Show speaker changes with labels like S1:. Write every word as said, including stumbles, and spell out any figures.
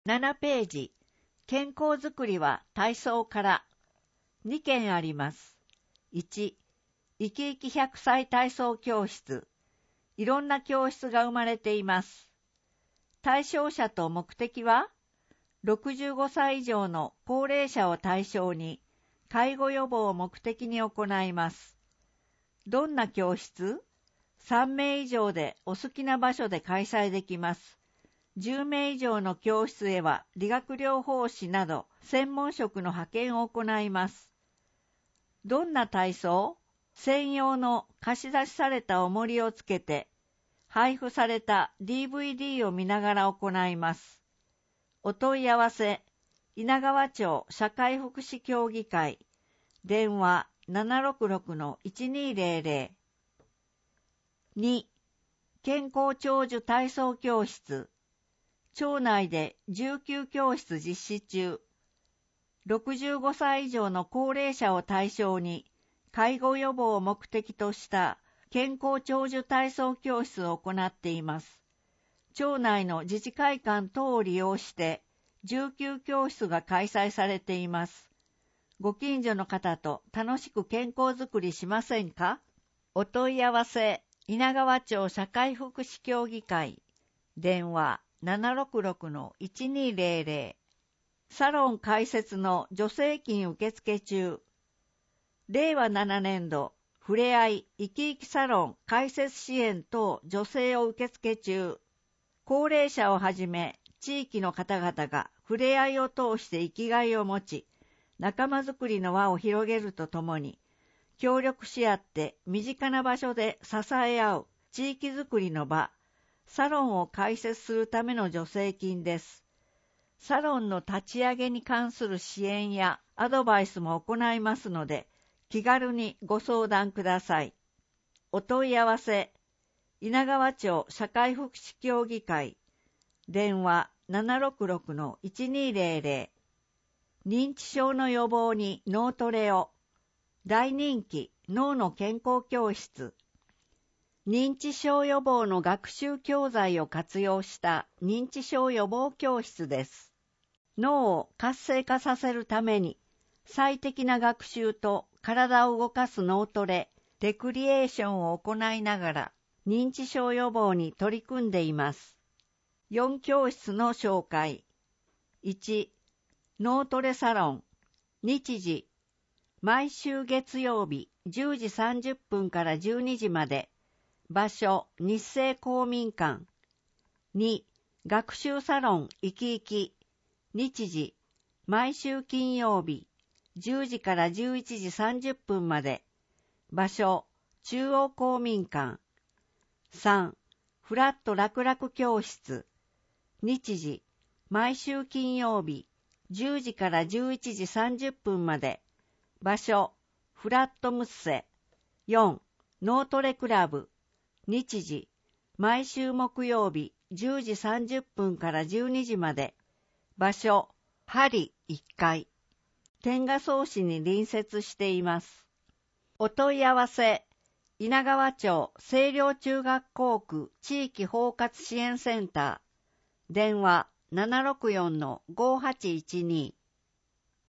S1: ななページ、健康づくりは体操から。にけんあります。いち、いきいきひゃくさい体操教室。いろんな教室が生まれています。対象者と目的は、ろくじゅうごさい以上の高齢者を対象に、介護予防を目的に行います。どんな教室？さんめい以上でお好きな場所で開催できます。じゅうめい以上の教室へは理学療法士など専門職の派遣を行います。どんな体操？専用の貸し出しされた重りをつけて、配布された ディーブイディー を見ながら行います。お問い合わせ、稲川町社会福祉協議会、電話 ななろくろくのいちにーぜろぜろ。に、健康長寿体操教室。町内でじゅうきゅうきょうしつ実施中。ろくじゅうごさい以上の高齢者を対象に、介護予防を目的とした健康長寿体操教室を行っています。町内の自治会館等を利用して、じゅうきゅうきょうしつが開催されています。ご近所の方と楽しく健康づくりしませんか？お問い合わせ、稲川町社会福祉協議会、電話 ななろくろくのいちにーぜろぜろ。サロン開設の助成金受付中。れいわななねんど、ふれあい生き生きサロン開設支援等助成を受付中。高齢者をはじめ、地域の方々がふれあいを通して生きがいを持ち、仲間づくりの輪を広げるとともに、協力し合って身近な場所で支え合う地域づくりの場、サロンを開設するための助成金です。サロンの立ち上げに関する支援やアドバイスも行いますので、気軽にご相談ください。お問い合わせ、稲川町社会福祉協議会、電話 ななろくろくのいちにーぜろぜろ。認知症の予防に脳トレを。大人気脳の健康教室。認知症予防の学習教材を活用した認知症予防教室です。脳を活性化させるために最適な学習と体を動かす脳トレ、レクリエーションを行いながら認知症予防に取り組んでいます。よんきょうしつの紹介。いち、脳トレサロン。日時、毎週月曜日じゅうじさんじゅっぷんからじゅうにじまで。場所、日生公民館。に、学習サロンいきいき。日時、毎週金曜日じゅうじからじゅういちじさんじゅっぷんまで。場所、中央公民館。さん、フラット楽々教室。日時、毎週金曜日じゅうじからじゅういちじさんじゅっぷんまで。場所、フラットムッセ。よん、脳トレクラブ。日時、毎週木曜日じゅうじさんじゅっぷんからじゅうにじまで。場所、針いっかい。天下草市に隣接しています。お問い合わせ、稲川町清涼中学校区地域包括支援センター。電話 ななろくよんのごはちいちに。